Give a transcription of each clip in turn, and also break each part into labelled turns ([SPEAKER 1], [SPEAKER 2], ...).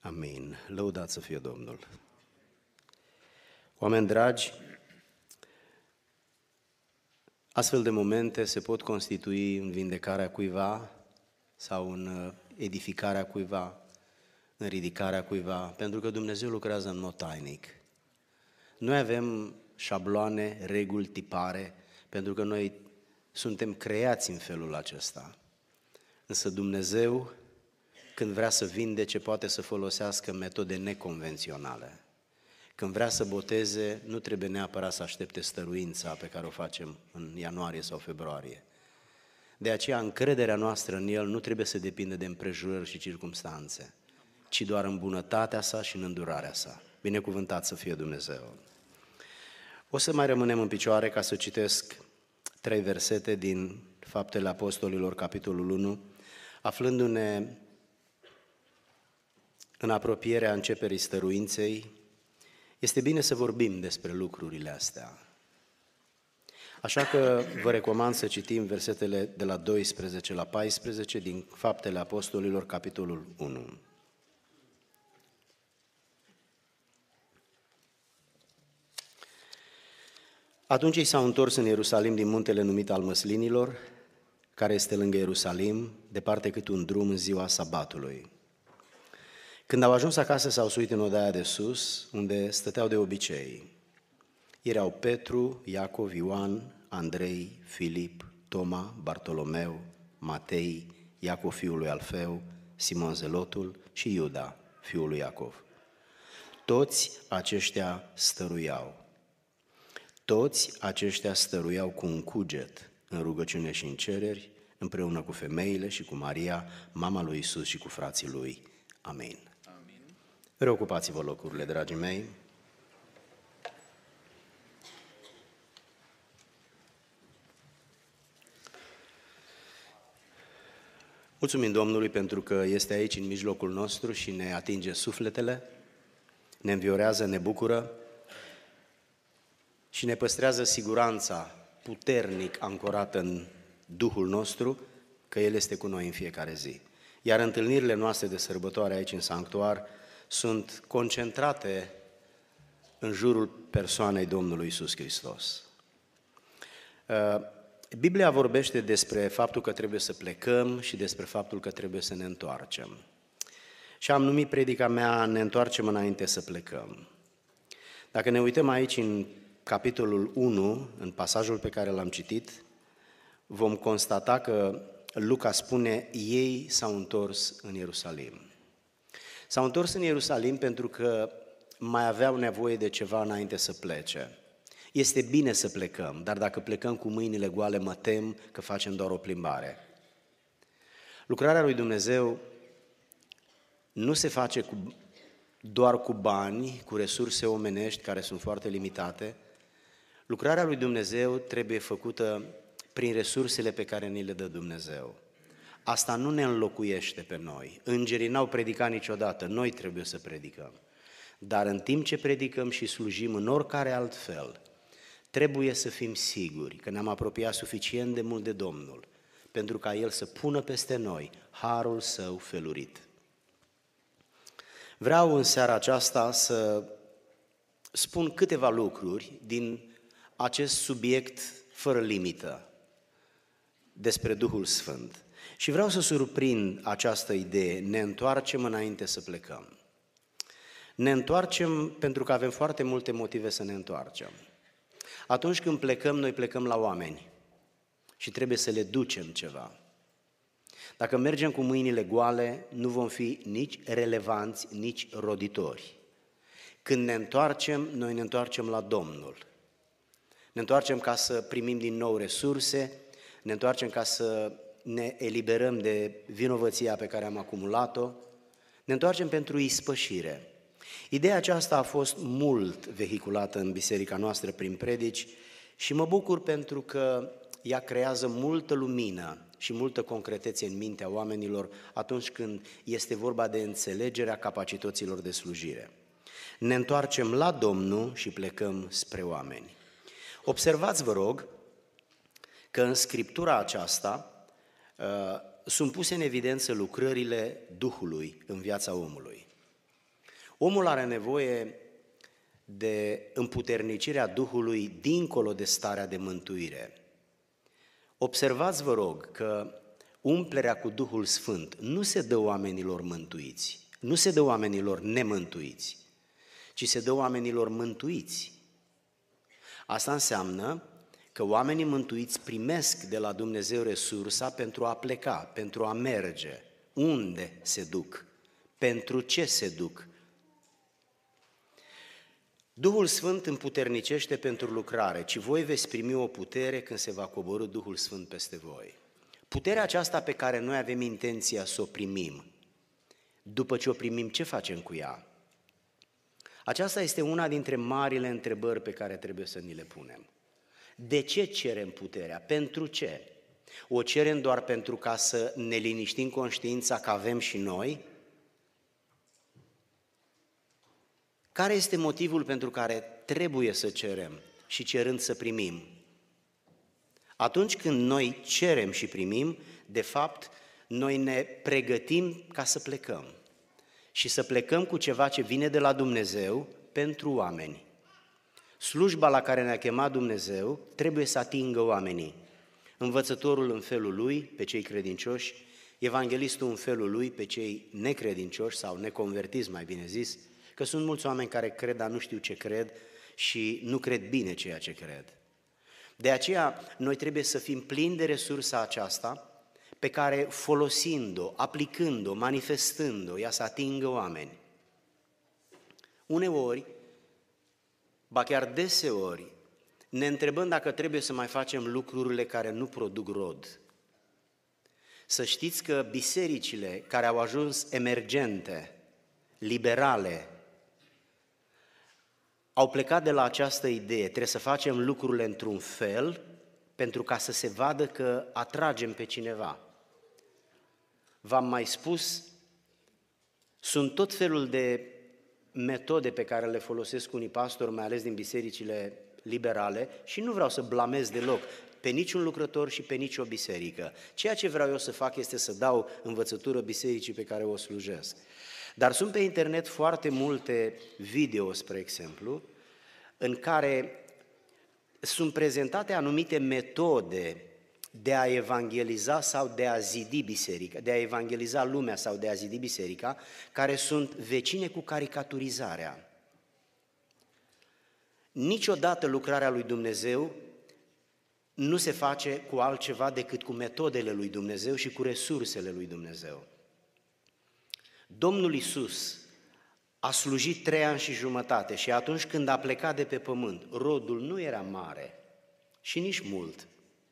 [SPEAKER 1] Amin. Lăudat să fie Domnul. Oameni dragi, astfel de momente se pot constitui în vindecarea cuiva sau în edificarea cuiva, în ridicarea cuiva, pentru că Dumnezeu lucrează în mod tainic. Noi avem șabloane, reguli, tipare, pentru că noi suntem creați în felul acesta. Însă Dumnezeu, când vrea să vindece, poate să folosească metode neconvenționale. Când vrea să boteze, nu trebuie neapărat să aștepte stăruința pe care o facem în ianuarie sau februarie. De aceea, încrederea noastră în El nu trebuie să depindă de împrejurări și circumstanțe, ci doar în bunătatea sa și în îndurarea sa. Binecuvântat să fie Dumnezeu! O să mai rămânem în picioare ca să citesc 3 versete din Faptele Apostolilor, capitolul 1, aflându-ne în apropierea începerii stăruinței. Este bine să vorbim despre lucrurile astea. Așa că vă recomand să citim versetele de la 12 la 14 din Faptele Apostolilor, capitolul 1. Atunci ei s-au întors în Ierusalim din muntele numit al Măslinilor, care este lângă Ierusalim, departe cât un drum în ziua sabatului. Când au ajuns acasă, s-au suit în odaia de sus, unde stăteau de obicei. Erau Petru, Iacov, Ioan, Andrei, Filip, Toma, Bartolomeu, Matei, Iacov fiul lui Alfeu, Simon Zelotul și Iuda, fiul lui Iacov. Toți aceștia stăruiau. Toți aceștia stăruiau cu un cuget în rugăciune și în cereri, împreună cu femeile și cu Maria, mama lui Iisus și cu frații lui. Amin. Amin. Reocupați-vă locurile, dragii mei. Mulțumim Domnului pentru că este aici în mijlocul nostru și ne atinge sufletele, ne înviorează, ne bucură și ne păstrează siguranța puternic ancorată în Duhul nostru, că El este cu noi în fiecare zi. Iar întâlnirile noastre de sărbătoare aici în sanctuar sunt concentrate în jurul persoanei Domnului Iisus Hristos. Biblia vorbește despre faptul că trebuie să plecăm și despre faptul că trebuie să ne întoarcem. Și am numit predica mea Ne întoarcem înainte să plecăm. Dacă ne uităm aici în capitolul 1, în pasajul pe care l-am citit, vom constata că Luca spune, ei s-au întors în Ierusalim. S-au întors în Ierusalim pentru că mai aveau nevoie de ceva înainte să plece. Este bine să plecăm, dar dacă plecăm cu mâinile goale, mă tem că facem doar o plimbare. Lucrarea lui Dumnezeu nu se face doar cu bani, cu resurse omenești care sunt foarte limitate. Lucrarea lui Dumnezeu trebuie făcută prin resursele pe care ni le dă Dumnezeu. Asta nu ne înlocuiește pe noi. Îngerii n-au predicat niciodată, noi trebuie să predicăm. Dar în timp ce predicăm și slujim în oricare alt fel, trebuie să fim siguri că ne-am apropiat suficient de mult de Domnul, pentru ca El să pună peste noi harul Său felurit. Vreau în seara aceasta să spun câteva lucruri din acest subiect fără limită despre Duhul Sfânt. Și vreau să surprind această idee, ne întoarcem înainte să plecăm. Ne întoarcem pentru că avem foarte multe motive să ne întoarcem. Atunci când plecăm, noi plecăm la oameni și trebuie să le ducem ceva. Dacă mergem cu mâinile goale, nu vom fi nici relevanți, nici roditori. Când ne întoarcem, noi ne întoarcem la Domnul. Ne întoarcem ca să primim din nou resurse, ne întoarcem ca să ne eliberăm de vinovăția pe care am acumulat-o, ne întoarcem pentru ispășire. Ideea aceasta a fost mult vehiculată în biserica noastră prin predici și mă bucur pentru că ea creează multă lumină și multă concretețe în mintea oamenilor atunci când este vorba de înțelegerea capacităților de slujire. Ne întoarcem la Domnul și plecăm spre oameni. Observați, vă rog, că în Scriptura aceasta sunt puse în evidență lucrările Duhului în viața omului. Omul are nevoie de împuternicirea Duhului dincolo de starea de mântuire. Observați, vă rog, că umplerea cu Duhul Sfânt nu se dă oamenilor mântuiți, nu se dă oamenilor nemântuiți, ci se dă oamenilor mântuiți. Asta înseamnă că oamenii mântuiți primesc de la Dumnezeu resursa pentru a pleca, pentru a merge. Unde se duc? Pentru ce se duc? Duhul Sfânt împuternicește pentru lucrare, ci voi veți primi o putere când se va coborî Duhul Sfânt peste voi. Puterea aceasta pe care noi avem intenția să o primim, după ce o primim, ce facem cu ea? Aceasta este una dintre marile întrebări pe care trebuie să ni le punem. De ce cerem puterea? Pentru ce? O cerem doar pentru ca să ne liniștim conștiința că avem și noi? Care este motivul pentru care trebuie să cerem și cerând să primim? Atunci când noi cerem și primim, de fapt, noi ne pregătim ca să plecăm. Și să plecăm cu ceva ce vine de la Dumnezeu pentru oameni. Slujba la care ne-a chemat Dumnezeu trebuie să atingă oamenii. Învățătorul în felul lui, pe cei credincioși, evanghelistul în felul lui, pe cei necredincioși sau neconvertiți, mai bine zis, că sunt mulți oameni care cred, dar nu știu ce cred și nu cred bine ceea ce cred. De aceea, noi trebuie să fim plini de resursa aceasta, pe care, folosind-o, aplicând-o, manifestând-o, ea să atingă oameni. Uneori, ba chiar deseori, ne întrebăm dacă trebuie să mai facem lucrurile care nu produc rod. Să știți că bisericile care au ajuns emergente, liberale, au plecat de la această idee, trebuie să facem lucrurile într-un fel pentru ca să se vadă că atragem pe cineva. V-am mai spus, sunt tot felul de metode pe care le folosesc unii pastori, mai ales din bisericile liberale, și nu vreau să blamez deloc pe niciun lucrător și pe nicio biserică. Ceea ce vreau eu să fac este să dau învățătură bisericii pe care o slujesc. Dar sunt pe internet foarte multe video, spre exemplu, în care sunt prezentate anumite metode de a evangeliza sau de a zidi biserica, de a evangeliza lumea sau de a zidi biserica, care sunt vecine cu caricaturizarea. Niciodată lucrarea lui Dumnezeu nu se face cu altceva decât cu metodele lui Dumnezeu și cu resursele lui Dumnezeu. Domnul Iisus a slujit 3 ani și jumătate și atunci când a plecat de pe pământ, rodul nu era mare și nici mult.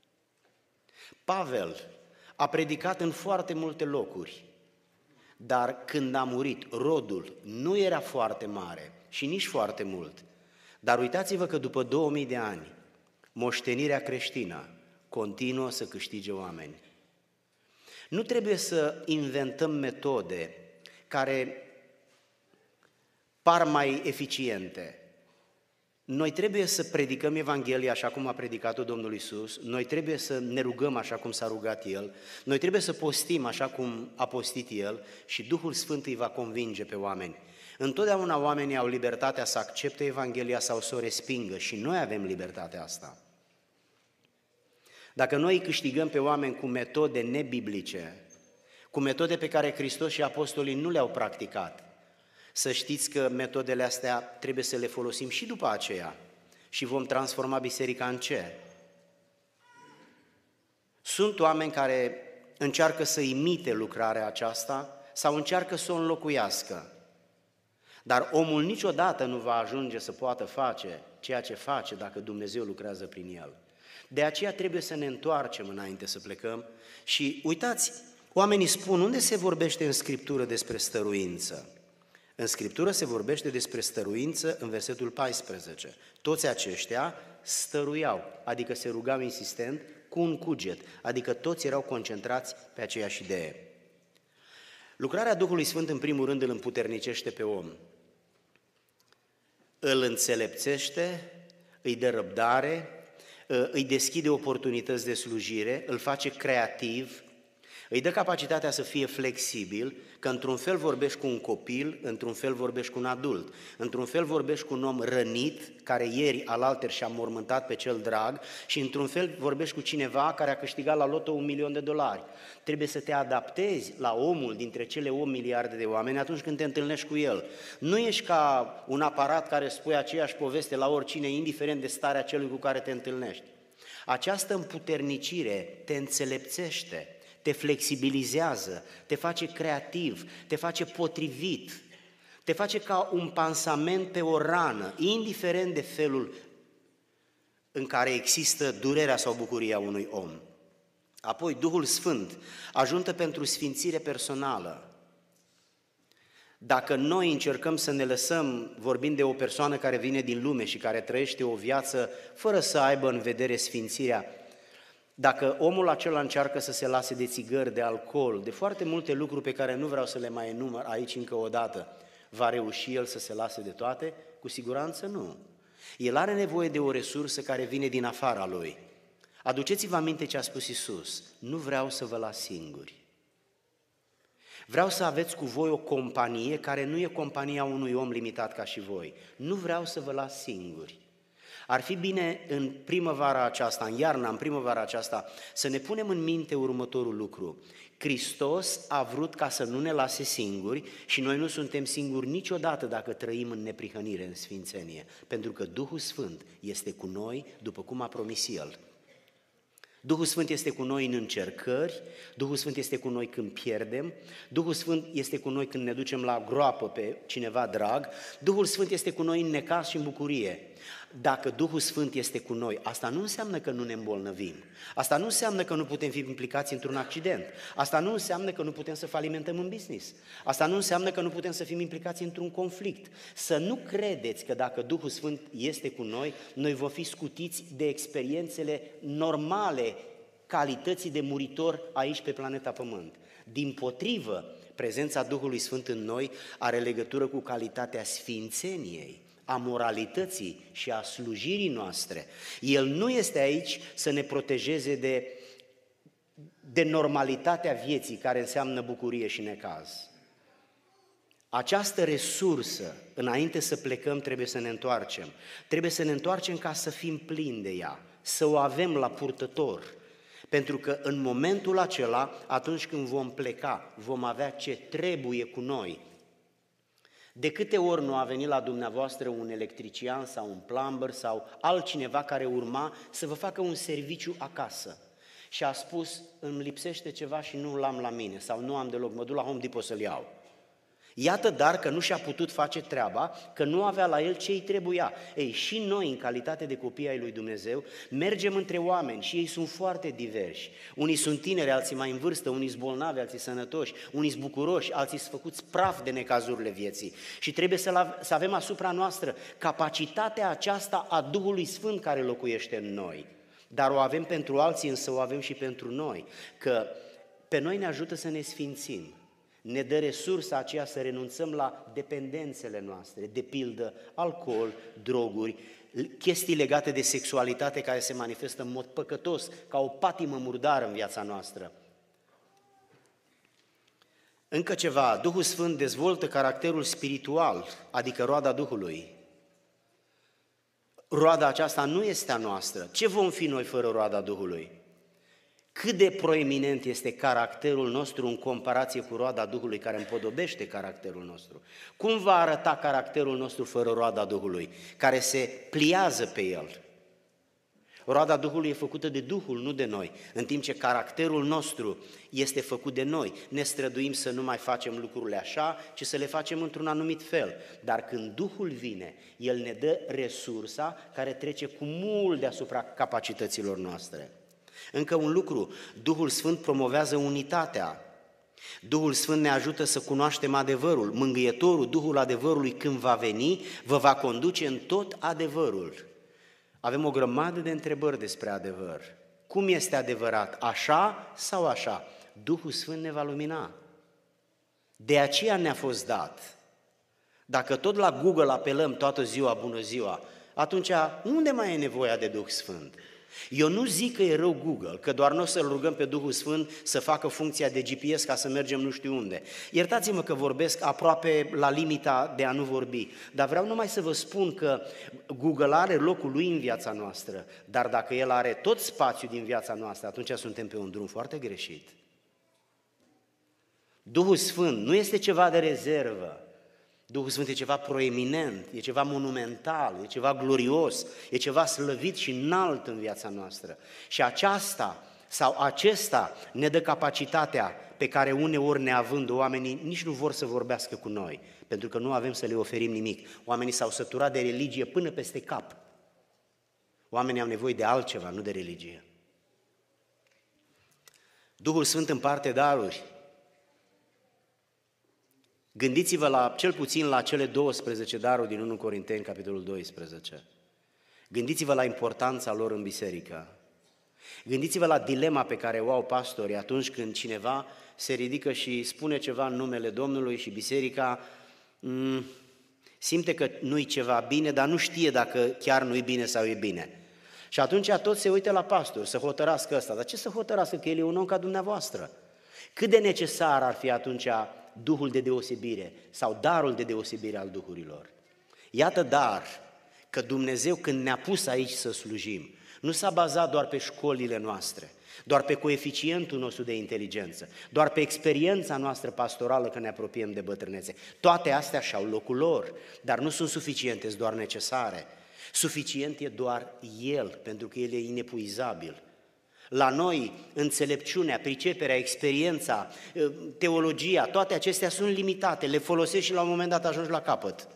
[SPEAKER 1] Pavel a predicat în foarte multe locuri, dar când a murit, rodul nu era foarte mare și nici foarte mult. Dar uitați-vă că după 2000 de ani, moștenirea creștină continuă să câștige oameni. Nu trebuie să inventăm metode care par mai eficiente. Noi trebuie să predicăm Evanghelia așa cum a predicat-o Domnul Iisus, noi trebuie să ne rugăm așa cum s-a rugat El, noi trebuie să postim așa cum a postit El și Duhul Sfânt îi va convinge pe oameni. Întotdeauna oamenii au libertatea să accepte Evanghelia sau să o respingă și noi avem libertatea asta. Dacă noi câștigăm pe oameni cu metode nebiblice, cu metode pe care Hristos și apostolii nu le-au practicat, să știți că metodele astea trebuie să le folosim și după aceea și vom transforma biserica în ce? Sunt oameni care încearcă să imite lucrarea aceasta sau încearcă să o înlocuiască, dar omul niciodată nu va ajunge să poată face ceea ce face dacă Dumnezeu lucrează prin el. De aceea trebuie să ne întoarcem înainte să plecăm și uitați, oamenii spun, unde se vorbește în Scriptură despre stăruință? În Scriptură se vorbește despre stăruință în versetul 14. Toți aceștia stăruiau, adică se rugau insistent cu un cuget, adică toți erau concentrați pe aceeași idee. Lucrarea Duhului Sfânt în primul rând îl împuternicește pe om. Îl înțelepțește, îi dă răbdare, îi deschide oportunități de slujire, îl face creativ, Îi dă capacitatea să fie flexibil, că într-un fel vorbești cu un copil, într-un fel vorbești cu un adult, într-un fel vorbești cu un om rănit, care ieri alaltări și-a mormântat pe cel drag, și într-un fel vorbești cu cineva care a câștigat la loto $1.000.000. Trebuie să te adaptezi la omul dintre cele 8 miliarde de oameni atunci când te întâlnești cu el. Nu ești ca un aparat care spune aceeași poveste la oricine, indiferent de starea celui cu care te întâlnești. Această împuternicire te înțelepțește, te flexibilizează, te face creativ, te face potrivit, te face ca un pansament pe o rană, indiferent de felul în care există durerea sau bucuria unui om. Apoi, Duhul Sfânt ajută pentru sfințire personală. Dacă noi încercăm să ne lăsăm, vorbind de o persoană care vine din lume și care trăiește o viață fără să aibă în vedere sfințirea, dacă omul acela încearcă să se lase de țigări, de alcool, de foarte multe lucruri pe care nu vreau să le mai enumăr aici încă o dată, va reuși el să se lase de toate? Cu siguranță nu. El are nevoie de o resursă care vine din afara lui. Aduceți-vă aminte ce a spus Iisus: nu vreau să vă las singuri. Vreau să aveți cu voi o companie care nu e compania unui om limitat ca și voi. Nu vreau să vă las singuri. Ar fi bine în primăvara aceasta, în iarna, în primăvara aceasta, să ne punem în minte următorul lucru. Hristos a vrut ca să nu ne lase singuri și noi nu suntem singuri niciodată dacă trăim în neprihănire, în sfințenie, pentru că Duhul Sfânt este cu noi după cum a promis El. Duhul Sfânt este cu noi în încercări, Duhul Sfânt este cu noi când pierdem, Duhul Sfânt este cu noi când ne ducem la groapă pe cineva drag, Duhul Sfânt este cu noi în necaz și în bucurie. Dacă Duhul Sfânt este cu noi, asta nu înseamnă că nu ne îmbolnăvim, asta nu înseamnă că nu putem fi implicați într-un accident, asta nu înseamnă că nu putem să falimentăm în business, asta nu înseamnă că nu putem să fim implicați într-un conflict. Să nu credeți că dacă Duhul Sfânt este cu noi, noi vom fi scutiți de experiențele normale, calității de muritor aici pe planeta Pământ. Dimpotrivă, prezența Duhului Sfânt în noi are legătură cu calitatea sfințeniei, a moralității și a slujirii noastre. El nu este aici să ne protejeze de normalitatea vieții, care înseamnă bucurie și necaz. Această resursă, înainte să plecăm, trebuie să ne întoarcem. Trebuie să ne întoarcem ca să fim plini de ea, să o avem la purtător. Pentru că în momentul acela, atunci când vom pleca, vom avea ce trebuie cu noi. De câte ori nu a venit la dumneavoastră un electrician sau un plumber sau altcineva care urma să vă facă un serviciu acasă și a spus: îmi lipsește ceva și nu l-am la mine sau nu am deloc, mă duc la Home Depot să-l iau. Iată dar că nu și-a putut face treaba, că nu avea la el ce îi trebuia. Ei, și noi, în calitate de copii ai lui Dumnezeu, mergem între oameni și ei sunt foarte diversi. Unii sunt tineri, alții mai în vârstă, unii sunt bolnavi, alții sănătoși, unii sunt bucuroși, alții sunt făcuți praf de necazurile vieții. Și trebuie să avem asupra noastră capacitatea aceasta a Duhului Sfânt care locuiește în noi. Dar o avem pentru alții, însă o avem și pentru noi, că pe noi ne ajută să ne sfințim. Ne dă resursa aceea să renunțăm la dependențele noastre, de pildă alcool, droguri, chestii legate de sexualitate care se manifestă în mod păcătos, ca o patimă murdară în viața noastră. Încă ceva, Duhul Sfânt dezvoltă caracterul spiritual, adică roada Duhului. Roada aceasta nu este a noastră. Ce vom fi noi fără roada Duhului? Cât de proeminent este caracterul nostru în comparație cu roada Duhului care împodobește caracterul nostru? Cum va arăta caracterul nostru fără roada Duhului, care se pliază pe el? Roada Duhului e făcută de Duhul, nu de noi, în timp ce caracterul nostru este făcut de noi. Ne străduim să nu mai facem lucrurile așa, ci să le facem într-un anumit fel. Dar când Duhul vine, El ne dă resursa care trece cu mult deasupra capacităților noastre. Încă un lucru, Duhul Sfânt promovează unitatea. Duhul Sfânt ne ajută să cunoaștem adevărul. Mângâietorul, Duhul adevărului, când va veni, vă va conduce în tot adevărul. Avem o grămadă de întrebări despre adevăr. Cum este adevărat? Așa sau așa? Duhul Sfânt ne va lumina. De aceea ne-a fost dat. Dacă tot la Google apelăm toată ziua, bună ziua, atunci unde mai e nevoia de Duh Sfânt? Eu nu zic că e rău Google, că doar noi să-L rugăm pe Duhul Sfânt să facă funcția de GPS ca să mergem nu știu unde. Iertați-mă că vorbesc aproape la limita de a nu vorbi, dar vreau numai să vă spun că Google are locul lui în viața noastră, dar dacă el are tot spațiul din viața noastră, atunci suntem pe un drum foarte greșit. Duhul Sfânt nu este ceva de rezervă. Duhul Sfânt e ceva proeminent, e ceva monumental, e ceva glorios, e ceva slăvit și înalt în viața noastră. Și aceasta sau acesta ne dă capacitatea pe care uneori neavând oamenii nici nu vor să vorbească cu noi, pentru că nu avem să le oferim nimic. Oamenii s-au săturat de religie până peste cap. Oamenii au nevoie de altceva, nu de religie. Duhul Sfânt împarte daruri. Gândiți-vă cel puțin la cele 12 daruri din 1 Corinteni, capitolul 12. Gândiți-vă la importanța lor în biserică. Gândiți-vă la dilema pe care o au pastorii atunci când cineva se ridică și spune ceva în numele Domnului și biserica simte că nu-i ceva bine, dar nu știe dacă chiar nu-i bine sau e bine. Și atunci toți se uită la pastor să hotărască ăsta. Dar ce să hotărască? Că el e un om ca dumneavoastră. Cât de necesar ar fi atunci Duhul de deosebire sau darul de deosebire al duhurilor? Iată dar că Dumnezeu când ne-a pus aici să slujim, nu s-a bazat doar pe școlile noastre, doar pe coeficientul nostru de inteligență, doar pe experiența noastră pastorală că ne apropiem de bătrânețe. Toate astea și-au locul lor, dar nu sunt suficiente, sunt doar necesare. Suficient e doar El, pentru că El e inepuizabil. La noi, înțelepciunea, priceperea, experiența, teologia, toate acestea sunt limitate, le folosești și la un moment dat ajungi la capăt.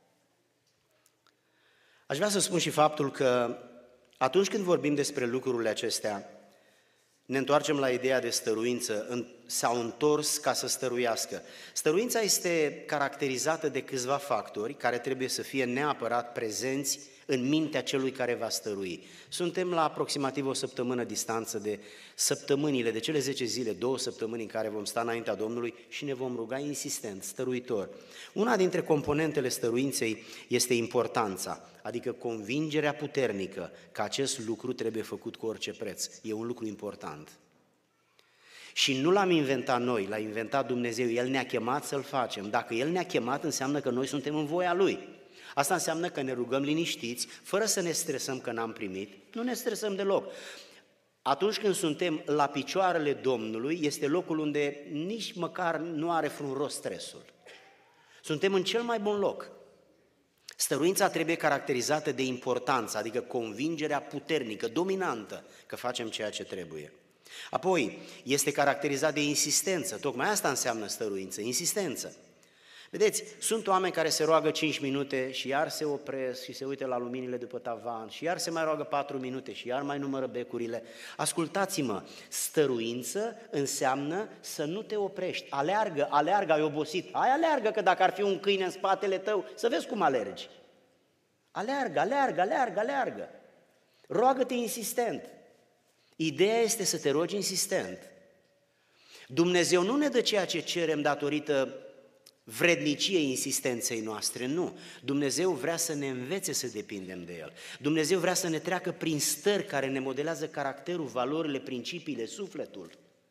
[SPEAKER 1] Aș vrea să spun și faptul că atunci când vorbim despre lucrurile acestea, ne întoarcem la ideea de stăruință, s-au întors ca să stăruiască. Stăruința este caracterizată de câțiva factori care trebuie să fie neapărat prezenți în mintea celui care va stărui. Suntem la aproximativ o săptămână distanță de săptămânile, de cele 10 zile, 2 săptămâni în care vom sta înaintea Domnului și ne vom ruga insistent, stăruitor. Una dintre componentele stăruinței este importanța, adică convingerea puternică că acest lucru trebuie făcut cu orice preț. E un lucru important. Și nu l-am inventat noi, l-a inventat Dumnezeu, El ne-a chemat să-L facem. Dacă El ne-a chemat, înseamnă că noi suntem în voia Lui. Asta înseamnă că ne rugăm liniștiți, fără să ne stresăm că n-am primit, nu ne stresăm deloc. Atunci când suntem la picioarele Domnului, este locul unde nici măcar nu are vreun rost stresul. Suntem în cel mai bun loc. Stăruința trebuie caracterizată de importanță, adică convingerea puternică, dominantă, că facem ceea ce trebuie. Apoi, este caracterizat de insistență, tocmai asta înseamnă stăruință, insistență. Vedeți, sunt oameni care se roagă 5 minute și iar se opresc și se uită la luminile după tavan și iar se mai roagă 4 minute și iar mai numără becurile. Ascultați-mă, stăruință înseamnă să nu te oprești. Aleargă, aleargă, ai obosit. Hai, aleargă, că dacă ar fi un câine în spatele tău, să vezi cum alergi. Aleargă, aleargă, aleargă, aleargă. Roagă-te insistent. Ideea este să te rogi insistent. Dumnezeu nu ne dă ceea ce cerem datorită vredniciei insistenței noastre, nu. Dumnezeu vrea să ne învețe să depindem de El. Dumnezeu vrea să ne treacă prin stări care ne modelează caracterul, valorile, principiile, sufletul.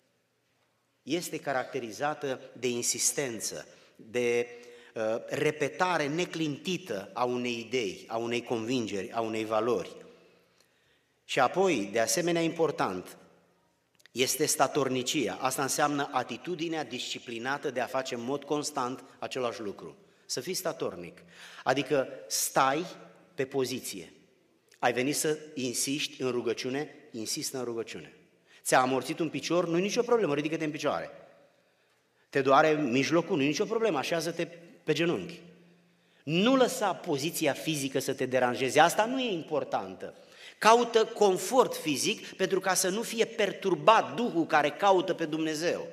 [SPEAKER 1] Este caracterizată de insistență, de repetare neclintită a unei idei, a unei convingeri, a unei valori. Și apoi, de asemenea important, este statornicia. Asta înseamnă atitudinea disciplinată de a face în mod constant același lucru. Să fii statornic. Adică stai pe poziție. Ai venit să insiști în rugăciune? Insistă în rugăciune. Ți-a amorțit un picior? Nu-i nicio problemă, ridică-te în picioare. Te doare mijlocul? Nu-i nicio problemă, așează-te pe genunchi. Nu lăsa poziția fizică să te deranjeze, asta nu e importantă. Caută confort fizic pentru ca să nu fie perturbat Duhul care caută pe Dumnezeu.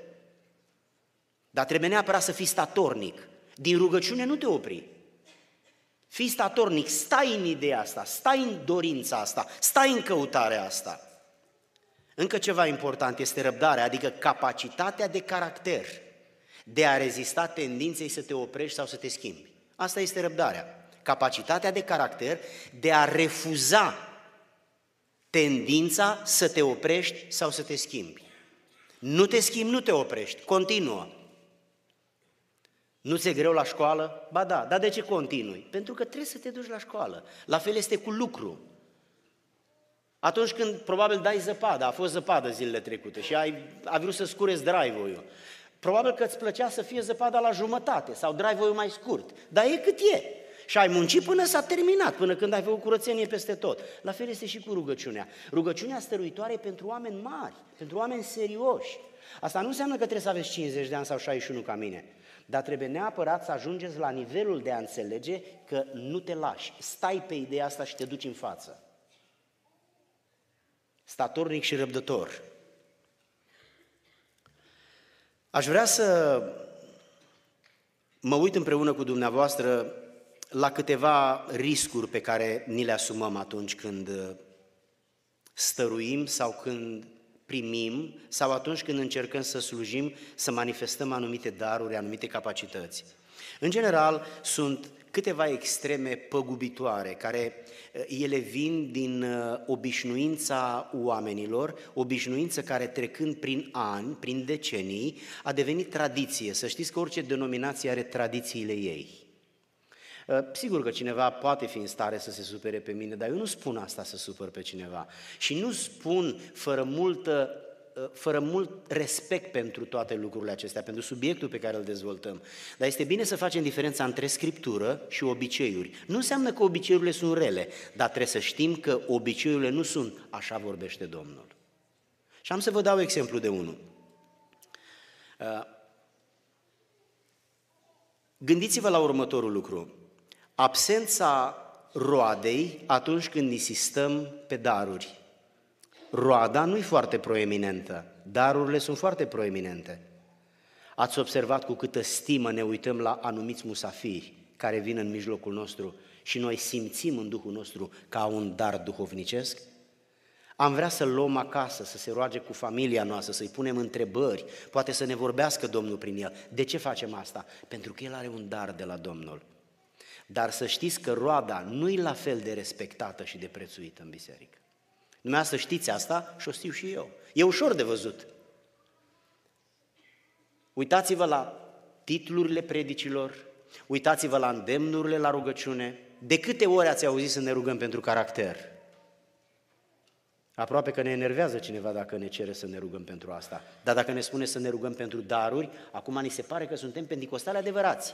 [SPEAKER 1] Dar trebuie neapărat să fii statornic. Din rugăciune nu te opri. Fii statornic, stai în ideea asta, stai în dorința asta, stai în căutarea asta. Încă ceva important este răbdarea, adică capacitatea de caracter de a rezista tendinței să te oprești sau să te schimbi. Asta este răbdarea. Capacitatea de caracter de a refuza tendința să te oprești sau să te schimbi. Nu te schimbi, nu te oprești, continuă. Nu ți-e greu la școală? Ba da, dar de ce continui? Pentru că trebuie să te duci la școală. La fel este cu lucru. Atunci când probabil dai zăpadă, a fost zăpadă zilele trecute și ai vrut să scureți drive-ul, probabil că îți plăcea să fie zăpada la jumătate sau drive-ul mai scurt, dar e cât e. Și ai muncit până s-a terminat, până când ai făcut curățenie peste tot. La fel este și cu rugăciunea. Rugăciunea stăruitoare e pentru oameni mari, pentru oameni serioși. Asta nu înseamnă că trebuie să aveți 50 de ani sau 61 ca mine, dar trebuie neapărat să ajungeți la nivelul de a înțelege că nu te lași. Stai pe ideea asta și te duci în față. Statornic și răbdător. Aș vrea să mă uit împreună cu dumneavoastră la câteva riscuri pe care ni le asumăm atunci când stăruim sau când primim sau atunci când încercăm să slujim, să manifestăm anumite daruri, anumite capacități. În general, sunt câteva extreme păgubitoare, care ele vin din obișnuința oamenilor, obișnuință care trecând prin ani, prin decenii, a devenit tradiție. Să știți că orice denominație are tradițiile ei. Sigur că cineva poate fi în stare să se supere pe mine, dar eu nu spun asta să supăr pe cineva. Și nu spun fără mult respect pentru toate lucrurile acestea, pentru subiectul pe care îl dezvoltăm. Dar este bine să facem diferența între Scriptură și obiceiuri. Nu înseamnă că obiceiurile sunt rele, dar trebuie să știm că obiceiurile nu sunt așa vorbește Domnul. Și am să vă dau exemplu de unul. Gândiți-vă la următorul lucru. Absența roadei atunci când insistăm pe daruri. Roada nu e foarte proeminentă, darurile sunt foarte proeminente. Ați observat cu câtă stimă ne uităm la anumiți musafiri care vin în mijlocul nostru și noi simțim în Duhul nostru ca un dar duhovnicesc? Am vrea să-l luăm acasă, să se roage cu familia noastră, să-i punem întrebări, poate să ne vorbească Domnul prin el. De ce facem asta? Pentru că el are un dar de la Domnul. Dar să știți că roada nu e la fel de respectată și de prețuită în biserică. Dumneavoastră știți asta și o știu și eu. E ușor de văzut. Uitați-vă la titlurile predicilor, uitați-vă la îndemnurile la rugăciune. De câte ori ați auzit să ne rugăm pentru caracter? Aproape că ne enervează cineva dacă ne cere să ne rugăm pentru asta. Dar dacă ne spune să ne rugăm pentru daruri, acum ni se pare că suntem penticostali adevărați.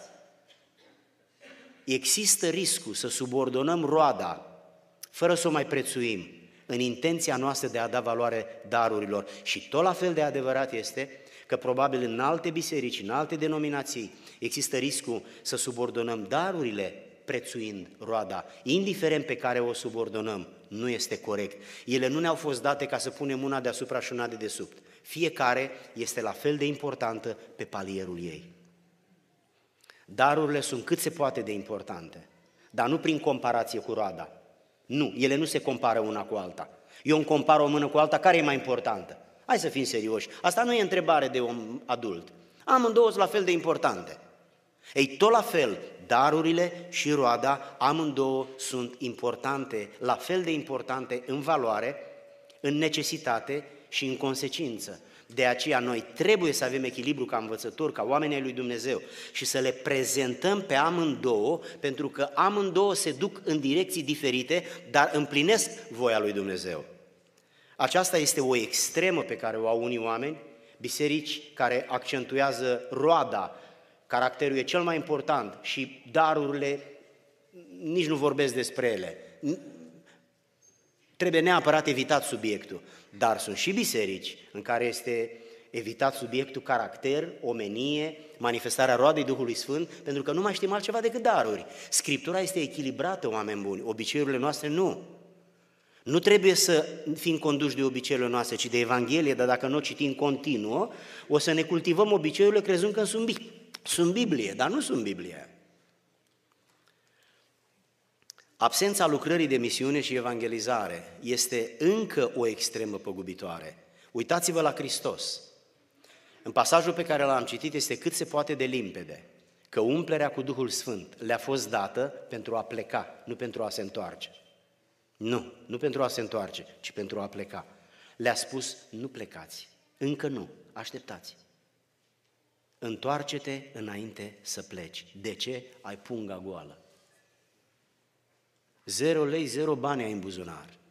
[SPEAKER 1] Există riscul să subordonăm roada, fără să o mai prețuim, în intenția noastră de a da valoare darurilor. Și tot la fel de adevărat este că probabil în alte biserici, în alte denominații, există riscul să subordonăm darurile prețuind roada, indiferent pe care o subordonăm, nu este corect. Ele nu ne-au fost date ca să punem una deasupra și una de desubt. Fiecare este la fel de importantă pe palierul ei. Darurile sunt cât se poate de importante, dar nu prin comparație cu roada. Nu, ele nu se compară una cu alta. Eu îmi compar o mână cu alta, care e mai importantă? Hai să fim serioși, asta nu e întrebare de om adult. Amândouă sunt la fel de importante. Ei, tot la fel, darurile și roada, amândouă sunt importante, la fel de importante în valoare, în necesitate și în consecință. De aceea noi trebuie să avem echilibru ca învățători, ca oameni ai lui Dumnezeu și să le prezentăm pe amândouă, pentru că amândouă se duc în direcții diferite, dar împlinesc voia lui Dumnezeu. Aceasta este o extremă pe care o au unii oameni, biserici care accentuează roada, caracterul e cel mai important și darurile, nici nu vorbesc despre ele. Trebuie neapărat evitat subiectul, dar sunt și biserici în care este evitat subiectul caracter, omenie, manifestarea roadei Duhului Sfânt, pentru că nu mai știm altceva decât daruri. Scriptura este echilibrată, oameni buni, obiceiurile noastre nu. Nu trebuie să fim conduși de obiceiurile noastre, ci de Evanghelie, dar dacă nu o citim continuă, o să ne cultivăm obiceiurile crezând că sunt Biblie, dar nu sunt Biblie. Absența lucrării de misiune și evangelizare este încă o extremă păgubitoare. Uitați-vă la Hristos. În pasajul pe care l-am citit este cât se poate de limpede, că umplerea cu Duhul Sfânt le-a fost dată pentru a pleca, nu pentru a se întoarce. Nu pentru a se întoarce, ci pentru a pleca. Le-a spus, nu plecați, încă nu, așteptați. Întoarce-te înainte să pleci. De ce? Ai punga goală. 0 lei, 0 bani ai în buzunar.